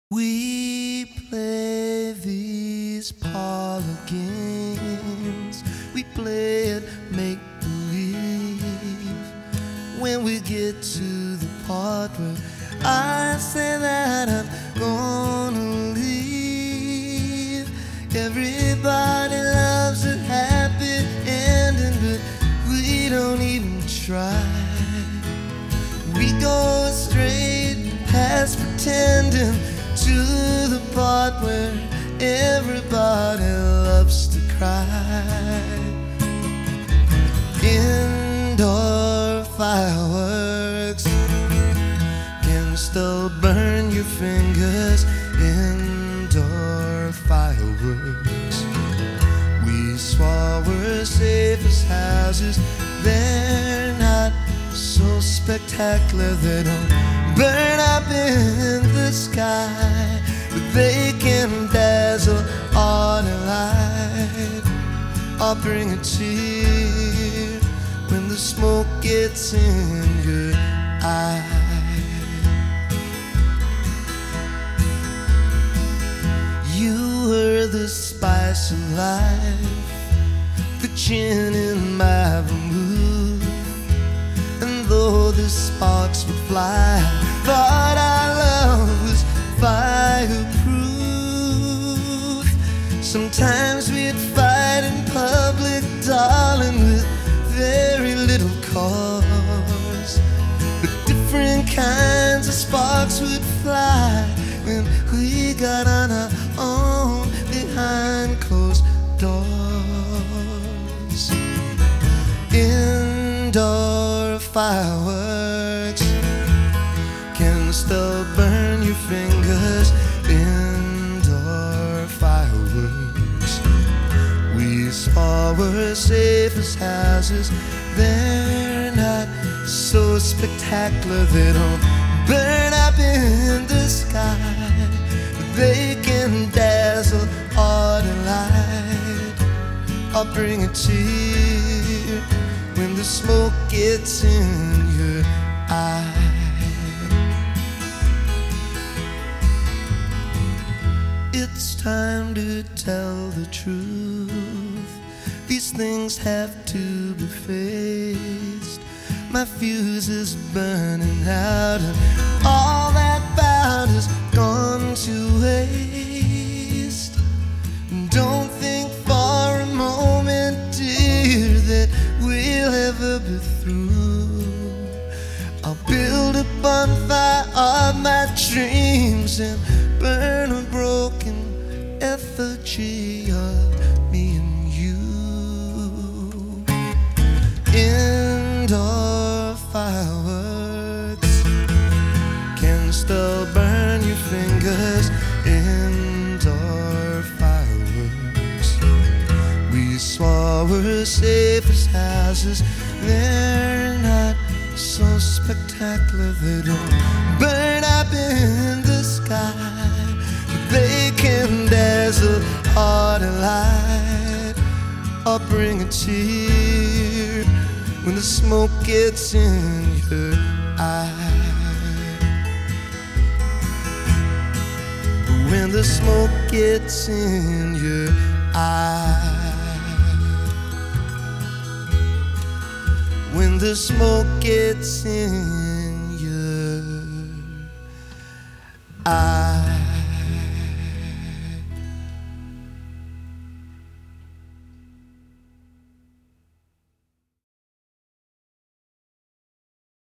We play these parlor games. We play it make-believe. When we get to the part where I say that I'm gonna leave, everybody loves a happy ending, but we don't even try. We go straight past pretending to the part where everybody loves to cry. Indoor fireworks can still burn your fingers. Indoor fireworks. We swore we're safe as houses. They're not so spectacular, they don't burn up in the sky, but they can dazzle on a light or bring a tear when the smoke gets in your eye. You were the spice of life, the gin in my vermouth, and though the sparks would fly, thought our love was fireproof. Sometimes we'd fight in public, darling, with very little cause, but different kinds of sparks would fly when we got on our own behind closed doors. Indoor fireworks can still burn your fingers. Indoor fireworks. We swore we're safe as houses. They're not so spectacular, they don't burn up in the sky, but they can dazzle or delight or bring a tear when the smoke gets in your eye. It's time to tell the truth. These things have to be faced. My fuse is burning out, and all that powder's gone to waste. Don't think for a moment, dear, that we'll ever be through. I'll build a bonfire of my dreams and burn a broken effigy of me and you. Indoor fireworks can still burn your fingers. Indoor fireworks. We swore we're safe as houses. They're not so spectacular, they don't burn up in the sky, but they can dazzle or delight or bring a tear when the smoke gets in your eye. When the smoke gets in your eye. When the smoke gets in your eye.